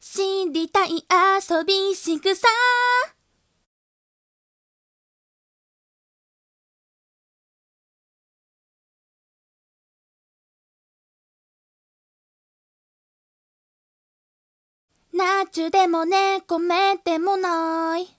知りたい遊びしぐさ。ナチュでもね、米でもない。